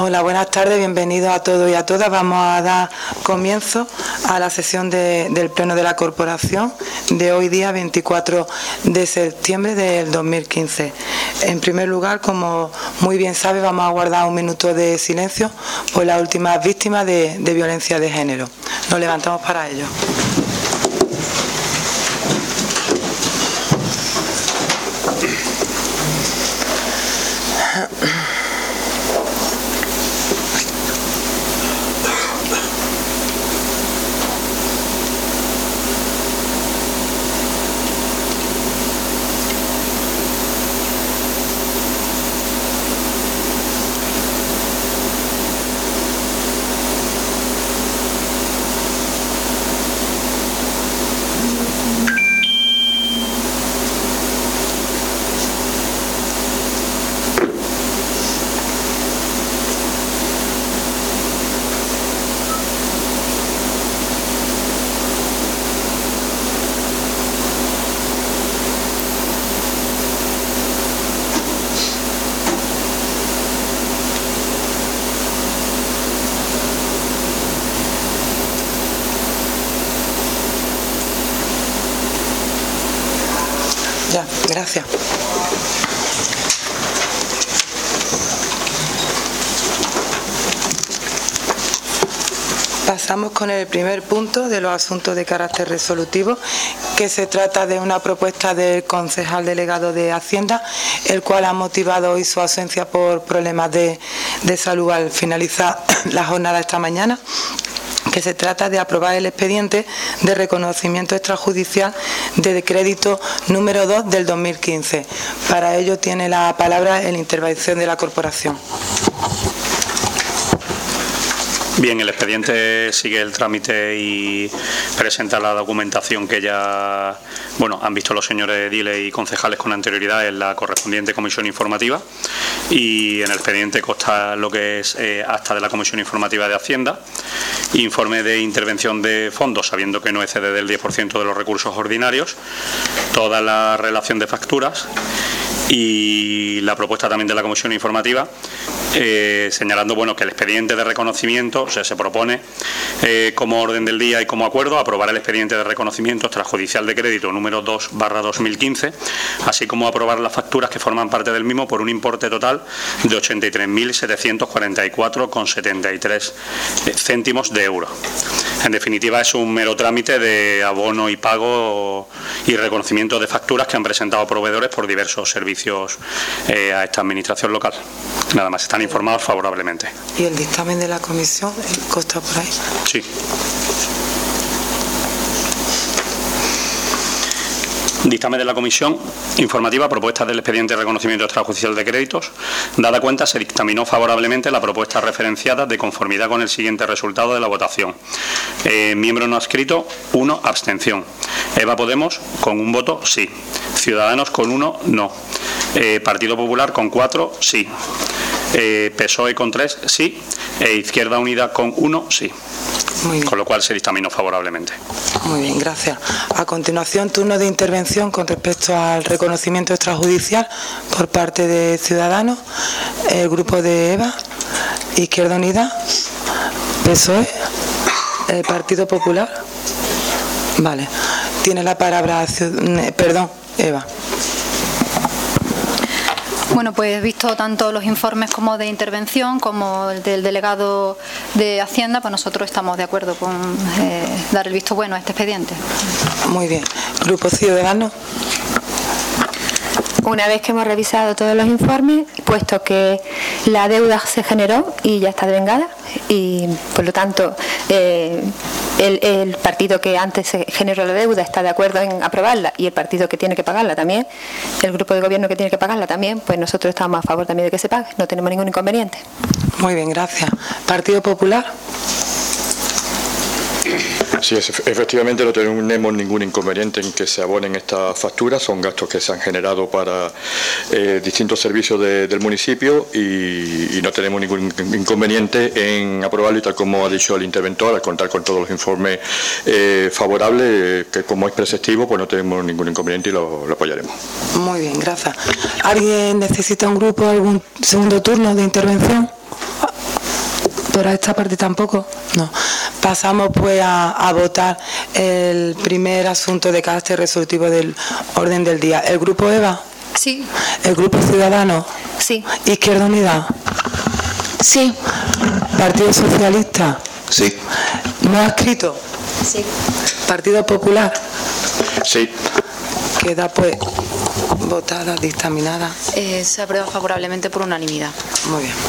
Hola, buenas tardes, bienvenidos a todos y a todas. Vamos a dar comienzo a la sesión del Pleno de la Corporación de hoy día 24 de septiembre del 2015. En primer lugar, como muy bien sabe, vamos a guardar un minuto de silencio por las últimas víctimas de violencia de género. Nos levantamos para ello. Ya, gracias. Pasamos con el primer punto de los asuntos de carácter resolutivo, que se trata de una propuesta del concejal delegado de Hacienda, el cual ha motivado hoy su ausencia por problemas de salud al finalizar la jornada esta mañana, que se trata de aprobar el expediente de reconocimiento extrajudicial de crédito número 2 del 2015. Para ello tiene la palabra en la intervención de la corporación. Bien, el expediente sigue el trámite y presenta la documentación que ya han visto los señores ediles y concejales con anterioridad en la correspondiente comisión informativa, y en el expediente consta lo que es acta de la comisión informativa de Hacienda, informe de intervención de fondos sabiendo que no excede del 10% de los recursos ordinarios, toda la relación de facturas y la propuesta también de la comisión informativa, señalando que el expediente de reconocimiento, se propone como orden del día y como acuerdo aprobar el expediente de reconocimiento extrajudicial de crédito número 2/2015, así como aprobar las facturas que forman parte del mismo por un importe total de 83.744,73 céntimos de euro. En definitiva, es un mero trámite de abono y pago y reconocimiento de facturas que han presentado proveedores por diversos servicios a esta administración local. Nada más, están informados favorablemente. ¿Y el dictamen de la comisión consta por ahí? Sí. Dictamen de la comisión informativa, propuesta del expediente de reconocimiento extrajudicial de créditos. Dada cuenta, se dictaminó favorablemente la propuesta referenciada de conformidad con el siguiente resultado de la votación. Miembro no adscrito, 1, abstención. Eva Podemos, con 1 voto, sí. Ciudadanos, con 1, no. Partido Popular, con 4, sí. PSOE, con 3, sí. Izquierda Unida, con 1, sí. Con lo cual se dictaminó favorablemente. Muy bien, gracias. A continuación, turno de intervención con respecto al reconocimiento extrajudicial por parte de Ciudadanos, el grupo de Eva, Izquierda Unida, PSOE, el Partido Popular. Vale. Tiene la palabra, Eva. Bueno, pues visto tanto los informes como de intervención como el del delegado de Hacienda, pues nosotros estamos de acuerdo con dar el visto bueno a este expediente. Muy bien. Grupo Ciudadano. Una vez que hemos revisado todos los informes, puesto que la deuda se generó y ya está devengada, y por lo tanto el partido que antes se generó la deuda está de acuerdo en aprobarla, y el partido que tiene que pagarla también, el grupo de gobierno que tiene que pagarla también, pues nosotros estamos a favor también de que se pague, no tenemos ningún inconveniente. Muy bien, gracias. Partido Popular. Sí, efectivamente no tenemos ningún inconveniente en que se abonen estas facturas, son gastos que se han generado para distintos servicios del municipio y no tenemos ningún inconveniente en aprobarlo, y tal como ha dicho el interventor, al contar con todos los informes favorables, que como es preceptivo, pues no tenemos ningún inconveniente y lo apoyaremos. Muy bien, gracias. ¿Alguien necesita un grupo, algún segundo turno de intervención? Por esta parte tampoco. No. Pasamos pues a votar el primer asunto de carácter resolutivo del orden del día. ¿El Grupo EVA? Sí. ¿El Grupo Ciudadanos? Sí. ¿Izquierda Unida? Sí. ¿Partido Socialista? Sí. ¿No adscrito? Sí. ¿Partido Popular? Sí. Queda pues votada, dictaminada. Se aprueba favorablemente por unanimidad. Muy bien.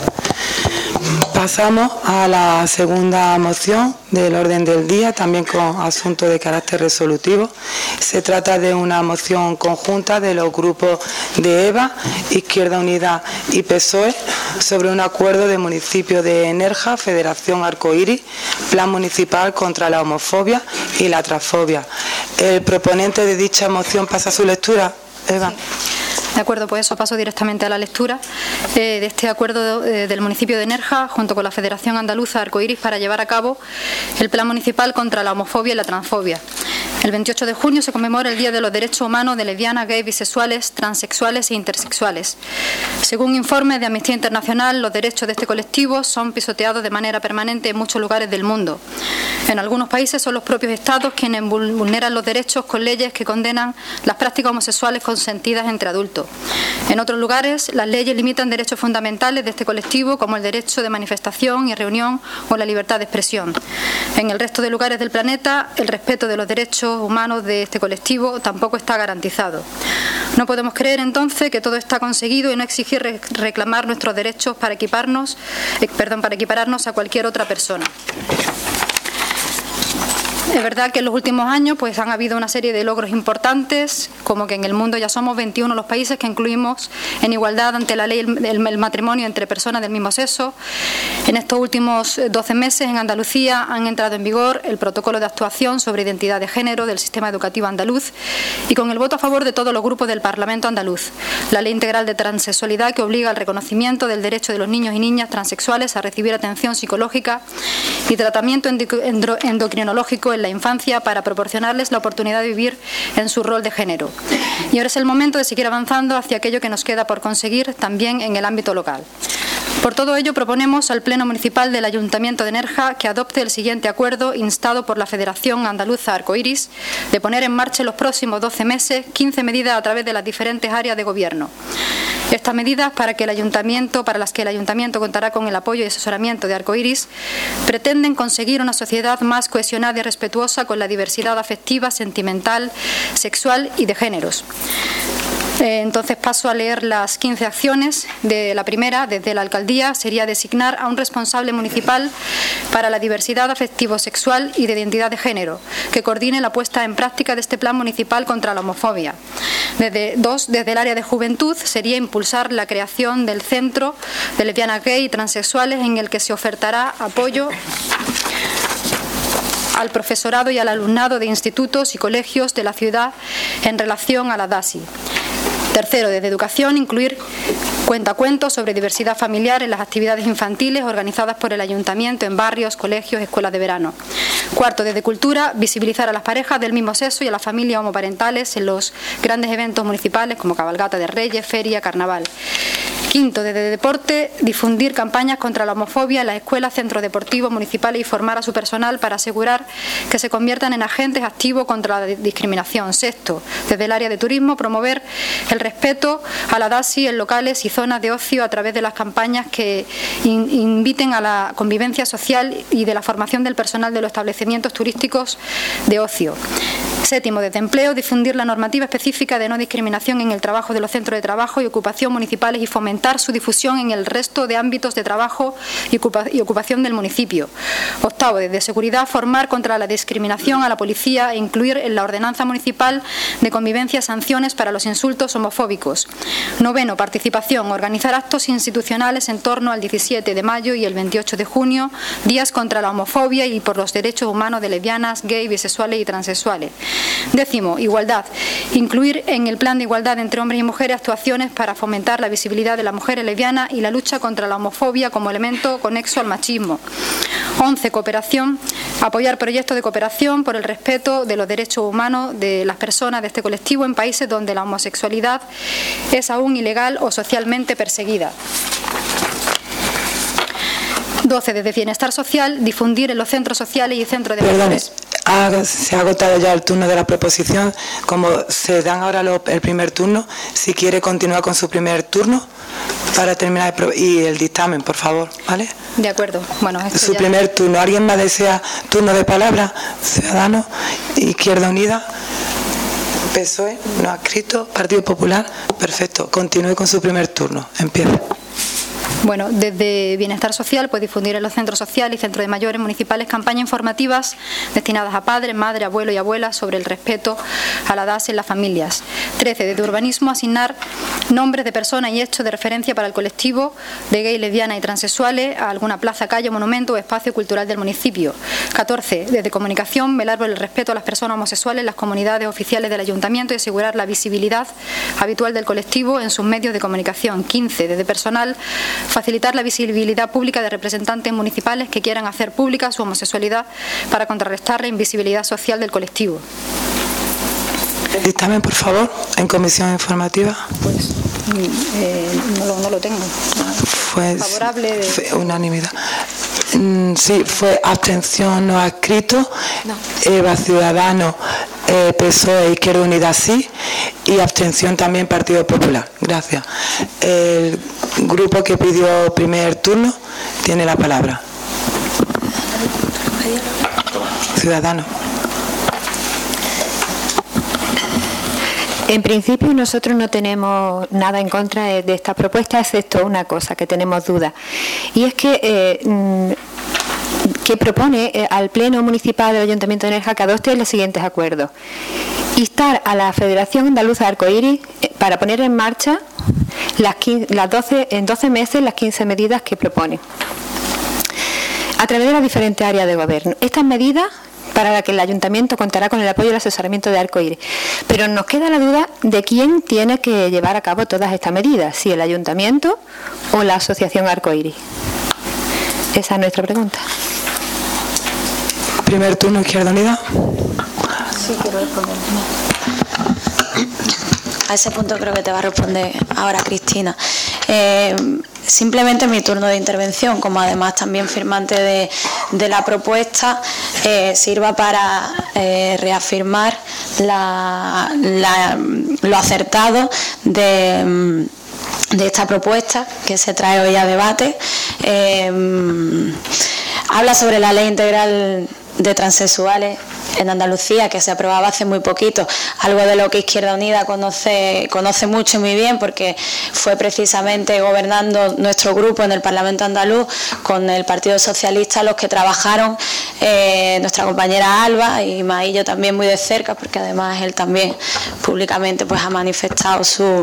Pasamos a la segunda moción del orden del día, también con asunto de carácter resolutivo. Se trata de una moción conjunta de los grupos de EVA, Izquierda Unida y PSOE sobre un acuerdo de municipio de Nerja, Federación Arcoíris, Plan Municipal contra la Homofobia y la Transfobia. El proponente de dicha moción pasa a su lectura. Eva. Sí. De acuerdo, pues eso, paso directamente a la lectura de este acuerdo del municipio de Nerja junto con la Federación Andaluza Arcoíris para llevar a cabo el Plan Municipal contra la Homofobia y la Transfobia. El 28 de junio se conmemora el Día de los Derechos Humanos de lesbianas, gays, bisexuales, transexuales e intersexuales. Según informes de Amnistía Internacional, los derechos de este colectivo son pisoteados de manera permanente en muchos lugares del mundo. En algunos países son los propios estados quienes vulneran los derechos con leyes que condenan las prácticas homosexuales consentidas entre adultos. En otros lugares, las leyes limitan derechos fundamentales de este colectivo, como el derecho de manifestación y reunión o la libertad de expresión. En el resto de lugares del planeta, el respeto de los derechos humanos de este colectivo tampoco está garantizado. No podemos creer entonces que todo está conseguido y no exigir reclamar nuestros derechos para equipararnos a cualquier otra persona. Es verdad que en los últimos años pues han habido una serie de logros importantes, como que en el mundo ya somos 21 los países que incluimos en igualdad ante la ley el matrimonio entre personas del mismo sexo. En estos últimos 12 meses en Andalucía han entrado en vigor el protocolo de actuación sobre identidad de género del sistema educativo andaluz y con el voto a favor de todos los grupos del Parlamento andaluz, la ley integral de transexualidad que obliga al reconocimiento del derecho de los niños y niñas transexuales a recibir atención psicológica y tratamiento endocrinológico en la infancia para proporcionarles la oportunidad de vivir en su rol de género. Y ahora es el momento de seguir avanzando hacia aquello que nos queda por conseguir también en el ámbito local. Por todo ello, proponemos al Pleno Municipal del Ayuntamiento de Nerja que adopte el siguiente acuerdo instado por la Federación Andaluza Arcoíris de poner en marcha en los próximos 12 meses 15 medidas a través de las diferentes áreas de gobierno. Estas medidas, para las que el Ayuntamiento contará con el apoyo y asesoramiento de Arcoíris, pretenden conseguir una sociedad más cohesionada y respetuosa con la diversidad afectiva, sentimental, sexual y de géneros. Entonces paso a leer las 15 acciones. De la primera, desde la alcaldía, sería designar a un responsable municipal para la diversidad afectivo-sexual y de identidad de género, que coordine la puesta en práctica de este plan municipal contra la homofobia. Desde el área de juventud, sería impulsar la creación del Centro de Lesbianas, Gay y Transexuales, en el que se ofertará apoyo al profesorado y al alumnado de institutos y colegios de la ciudad en relación a la DASI. Tercero, desde educación, incluir cuentacuentos sobre diversidad familiar en las actividades infantiles organizadas por el Ayuntamiento en barrios, colegios, escuelas de verano. Cuarto, desde cultura, visibilizar a las parejas del mismo sexo y a las familias homoparentales en los grandes eventos municipales como cabalgata de Reyes, feria, carnaval. Quinto, desde deporte, difundir campañas contra la homofobia en las escuelas, centros deportivos municipales y formar a su personal para asegurar que se conviertan en agentes activos contra la discriminación. Sexto, desde el área de turismo, promover el respeto a la DASI en locales y zonas de ocio a través de las campañas que inviten a la convivencia social y de la formación del personal de los establecimientos turísticos de ocio. Séptimo, desde empleo, difundir la normativa específica de no discriminación en el trabajo de los centros de trabajo y ocupación municipales y fomentar su difusión en el resto de ámbitos de trabajo y ocupación del municipio. Octavo, desde seguridad, formar contra la discriminación a la policía e incluir en la ordenanza municipal de convivencia sanciones para los insultos homofóbicos. Noveno, participación, organizar actos institucionales en torno al 17 de mayo y el 28 de junio, días contra la homofobia y por los derechos humanos de lesbianas, gays, bisexuales y transexuales. Décimo, igualdad, incluir en el plan de igualdad entre hombres y mujeres actuaciones para fomentar la visibilidad de las mujeres lesbianas y la lucha contra la homofobia como elemento conexo al machismo. 11, cooperación, apoyar proyectos de cooperación por el respeto de los derechos humanos de las personas de este colectivo en países donde la homosexualidad es aún ilegal o socialmente perseguida. 12. Desde Bienestar Social, difundir en los centros sociales y centros de Perdone, mayores. se ha agotado ya el turno de la proposición. Como se dan ahora el primer turno, si quiere continuar con su primer turno para terminar y el dictamen, por favor, ¿vale? De acuerdo. Bueno, esto Su ya... primer turno. ¿Alguien más desea turno de palabra? Ciudadanos, Izquierda Unida, PSOE, no adscrito, Partido Popular. Perfecto. Continúe con su primer turno. Empieza. Bueno, desde Bienestar Social, pues difundir en los centros sociales y centros de mayores municipales campañas informativas destinadas a padres, madres, abuelos y abuelas sobre el respeto a la edad en las familias. 13. Desde Urbanismo, asignar nombres de personas y hechos de referencia para el colectivo de gays, lesbianas y transexuales a alguna plaza, calle, monumento o espacio cultural del municipio. 14. Desde Comunicación, velar por el respeto a las personas homosexuales en las comunidades oficiales del Ayuntamiento y asegurar la visibilidad habitual del colectivo en sus medios de comunicación. 15. Desde Personal, facilitar la visibilidad pública de representantes municipales que quieran hacer pública su homosexualidad para contrarrestar la invisibilidad social del colectivo. Dictamen, por favor, en comisión informativa. Pues no lo tengo. Fue Favorable. Fue unanimidad. Sí, fue abstención no adscrito, No. Eva Ciudadanos, PSOE, Izquierda Unida sí, y abstención también Partido Popular. Gracias. El grupo que pidió primer turno tiene la palabra. Ciudadanos. En principio nosotros no tenemos nada en contra de esta propuesta, excepto una cosa que tenemos dudas, y es que propone al Pleno Municipal del Ayuntamiento de Nerja que adopte los siguientes acuerdos. Instar a la Federación Andaluza Arcoíris para poner en marcha en 12 meses las 15 medidas que propone, a través de las diferentes áreas de gobierno. Estas medidas para las que el Ayuntamiento contará con el apoyo y el asesoramiento de Arcoíris. Pero nos queda la duda de quién tiene que llevar a cabo todas estas medidas, si el Ayuntamiento o la Asociación Arcoíris. Esa es nuestra pregunta. Primer turno, Izquierda Unida. Sí, quiero responder. A ese punto creo que te va a responder ahora Cristina. Simplemente mi turno de intervención, como además también firmante de la propuesta, sirva para reafirmar lo acertado de esta propuesta que se trae hoy a debate. Habla sobre la ley integral de transexuales en Andalucía, que se aprobaba hace muy poquito, algo de lo que Izquierda Unida conoce mucho y muy bien, porque fue precisamente gobernando nuestro grupo en el Parlamento andaluz con el Partido Socialista los que trabajaron, nuestra compañera Alba y Maillo también muy de cerca, porque además él también públicamente pues ha manifestado su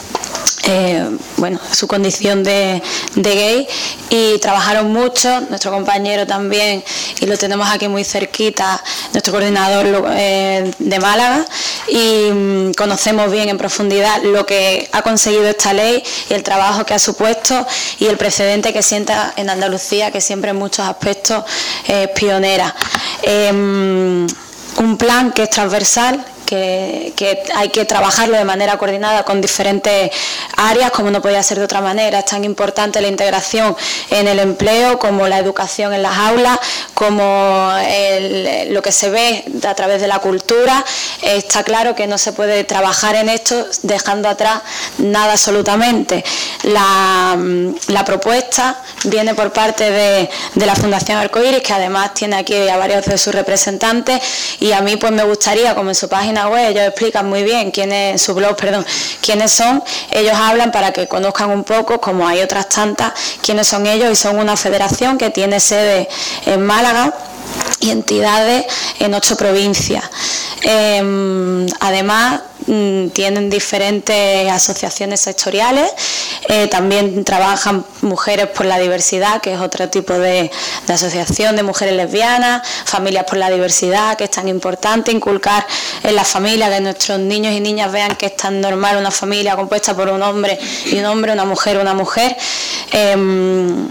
condición de gay, y trabajaron mucho, nuestro compañero también, y lo tenemos aquí muy cerquita, nuestro coordinador de Málaga, y conocemos bien en profundidad lo que ha conseguido esta ley y el trabajo que ha supuesto y el precedente que sienta en Andalucía, que siempre en muchos aspectos es pionera. Un plan que es transversal, que hay que trabajarlo de manera coordinada con diferentes áreas, como no podía ser de otra manera. Es tan importante la integración en el empleo como la educación en las aulas, como lo que se ve a través de la cultura. Está claro que no se puede trabajar en esto dejando atrás nada absolutamente. La propuesta viene por parte de la Fundación Arcoíris, que además tiene aquí a varios de sus representantes, y a mí pues me gustaría, como en su página web ellos explican muy bien quiénes son, ellos hablan para que conozcan un poco, como hay otras tantas, quiénes son ellos, y son una federación que tiene sede en Málaga y entidades en 8 provincias. Además tienen diferentes asociaciones sectoriales, también trabajan Mujeres por la Diversidad, que es otro tipo de asociación de mujeres lesbianas, Familias por la Diversidad, que es tan importante inculcar en la familia, que nuestros niños y niñas vean que es tan normal una familia compuesta por un hombre y un hombre, una mujer.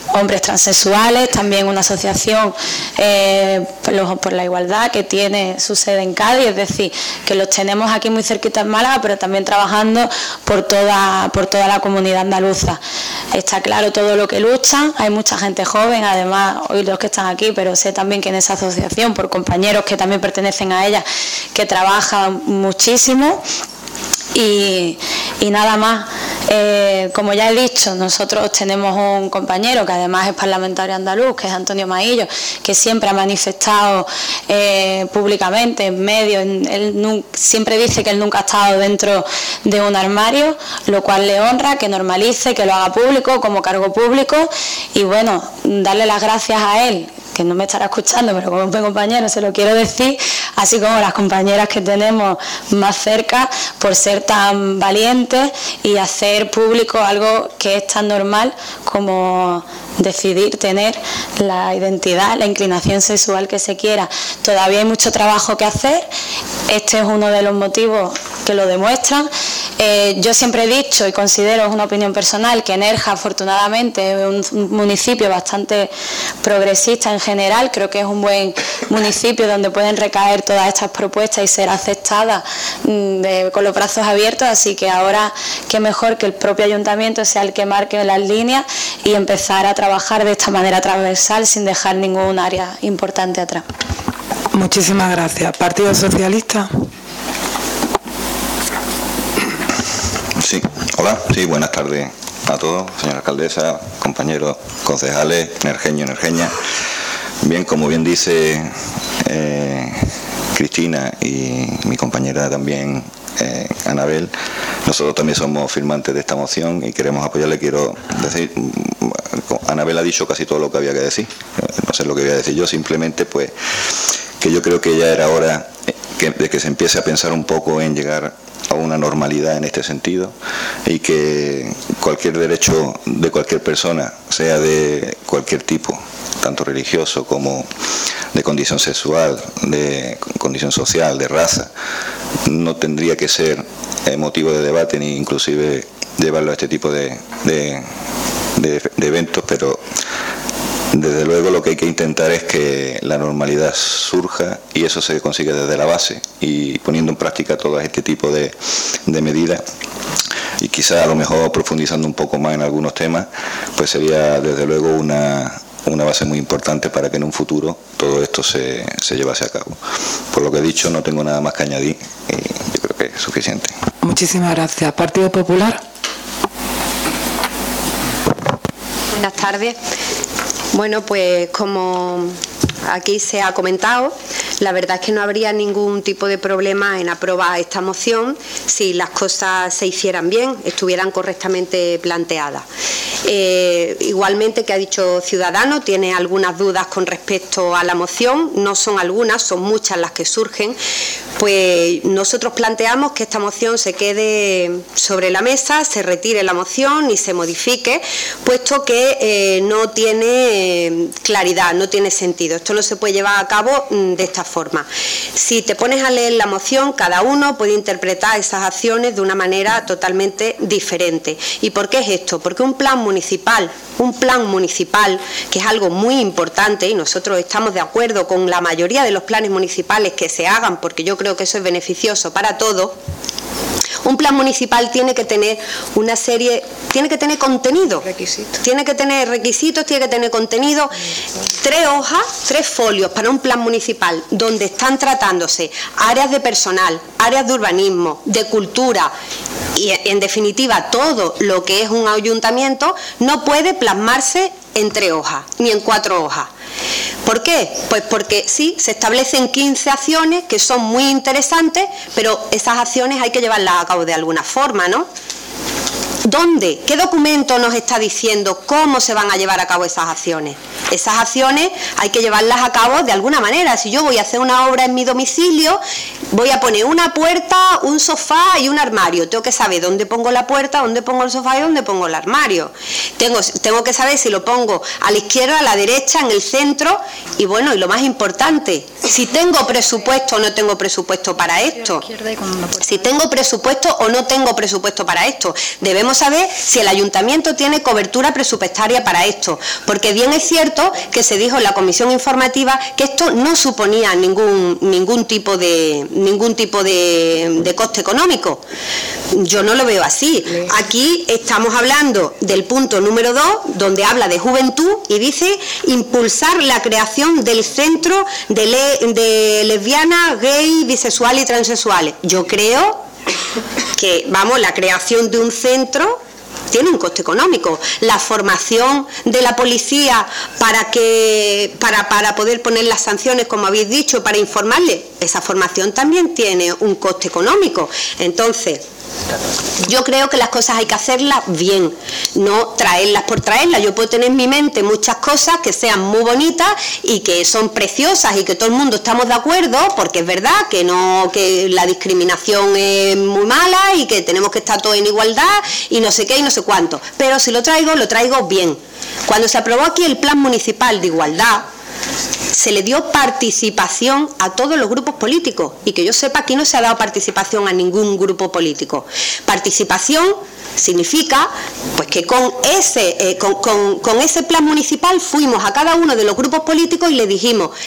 hombres transexuales, también una asociación por la igualdad que tiene su sede en Cádiz, es decir, que los tenemos aquí muy cerquita en Málaga, pero también trabajando por toda la comunidad andaluza. Está claro todo lo que luchan, hay mucha gente joven, además hoy los que están aquí, pero sé también que en esa asociación, por compañeros que también pertenecen a ella, que trabajan muchísimo. Y nada más, como ya he dicho, nosotros tenemos un compañero que además es parlamentario andaluz, que es Antonio Maillo, que siempre ha manifestado públicamente en medios, él siempre dice que él nunca ha estado dentro de un armario, lo cual le honra, que normalice, que lo haga público como cargo público, y bueno, darle las gracias a él, que no me estará escuchando, pero como un compañero se lo quiero decir, así como las compañeras que tenemos más cerca, por ser tan valientes y hacer público algo que es tan normal como decidir tener la identidad, la inclinación sexual que se quiera. Todavía hay mucho trabajo que hacer, este es uno de los motivos que lo demuestran. Yo siempre he dicho y considero, es una opinión personal, que Nerja afortunadamente es un municipio bastante progresista en general, creo que es un buen municipio donde pueden recaer todas estas propuestas y ser aceptadas con los brazos abiertos, así que ahora qué mejor que el propio ayuntamiento sea el que marque las líneas y empezar a trabajar de esta manera transversal sin dejar ningún área importante atrás. Muchísimas gracias. ¿Partido Socialista? Sí, hola, sí, buenas tardes a todos, señora alcaldesa, compañeros concejales, nerjeña. Bien, como bien dice Cristina y mi compañera también, Anabel, nosotros también somos firmantes de esta moción y queremos apoyarle. Quiero decir, Anabel ha dicho casi todo lo que había que decir, no sé lo que voy a decir yo, simplemente pues que yo creo que ya era hora de que se empiece a pensar un poco en llegar a una normalidad en este sentido y que cualquier derecho de cualquier persona, sea de cualquier tipo, tanto religioso como de condición sexual, de condición social, de raza, no tendría que ser motivo de debate ni inclusive llevarlo a este tipo de eventos, pero desde luego lo que hay que intentar es que la normalidad surja y eso se consigue desde la base y poniendo en práctica todo este tipo de medidas y quizá a lo mejor profundizando un poco más en algunos temas, pues sería desde luego una base muy importante para que en un futuro todo esto se llevase a cabo. Por lo que he dicho, no tengo nada más que añadir y yo creo que es suficiente. Muchísimas gracias. ¿Partido Popular? Buenas tardes. Bueno, pues como aquí se ha comentado, la verdad es que no habría ningún tipo de problema en aprobar esta moción si las cosas se hicieran bien, estuvieran correctamente planteadas. Igualmente, que ha dicho Ciudadanos, tiene algunas dudas con respecto a la moción, no son algunas, son muchas las que surgen. Pues nosotros planteamos que esta moción se quede sobre la mesa, se retire la moción y se modifique, puesto que no tiene claridad, no tiene sentido. Esto no se puede llevar a cabo de esta forma. Si te pones a leer la moción, cada uno puede interpretar esas acciones de una manera totalmente diferente. ¿Y por qué es esto? Porque un plan municipal, que es algo muy importante, y nosotros estamos de acuerdo con la mayoría de los planes municipales que se hagan, porque yo creo que eso es beneficioso para todos. Un plan municipal tiene que tener una serie, tiene que tener contenido, tiene que tener requisitos, tiene que tener contenido, 3 hojas, 3 folios para un plan municipal donde están tratándose áreas de personal, áreas de urbanismo, de cultura y en definitiva todo lo que es un ayuntamiento no puede plasmarse en 3 hojas ni en 4 hojas. ¿Por qué? Pues porque sí, se establecen 15 acciones que son muy interesantes, pero esas acciones hay que llevarlas a cabo de alguna forma, ¿no? ¿Dónde? ¿Qué documento nos está diciendo cómo se van a llevar a cabo esas acciones? esas acciones hay que llevarlas a cabo de alguna manera. Si yo voy a hacer una obra en mi domicilio, voy a poner una puerta, un sofá y un armario. Tengo que saber dónde pongo la puerta, dónde pongo el sofá y dónde pongo el armario. Tengo que saber si lo pongo a la izquierda, a la derecha, en el centro. Y bueno, y lo más importante, si tengo presupuesto o no tengo presupuesto para esto. Si tengo presupuesto o no tengo presupuesto para esto. Debemos saber si el ayuntamiento tiene cobertura presupuestaria para esto. Porque bien es cierto que se dijo en la comisión informativa que esto no suponía ningún tipo de coste económico. Yo no lo veo así. Aquí estamos hablando del punto número 2, donde habla de juventud y dice impulsar la creación del centro de lesbianas, gay, bisexuales y transexuales. Yo creo que, la creación de un centro tiene un coste económico. La formación de la policía para poder poner las sanciones, como habéis dicho, para informarle, esa formación también tiene un coste económico. Entonces, yo creo que las cosas hay que hacerlas bien, no traerlas por traerlas. Yo puedo tener en mi mente muchas cosas que sean muy bonitas y que son preciosas y que todo el mundo estamos de acuerdo, porque es verdad que la discriminación es muy mala y que tenemos que estar todos en igualdad y no sé qué y no sé cuánto. Pero si lo traigo bien. Cuando se aprobó aquí el Plan Municipal de Igualdad, se le dio participación a todos los grupos políticos, y que yo sepa, aquí no se ha dado participación a ningún grupo político. Participación significa pues que con ese plan municipal fuimos a cada uno de los grupos políticos y le dijimos: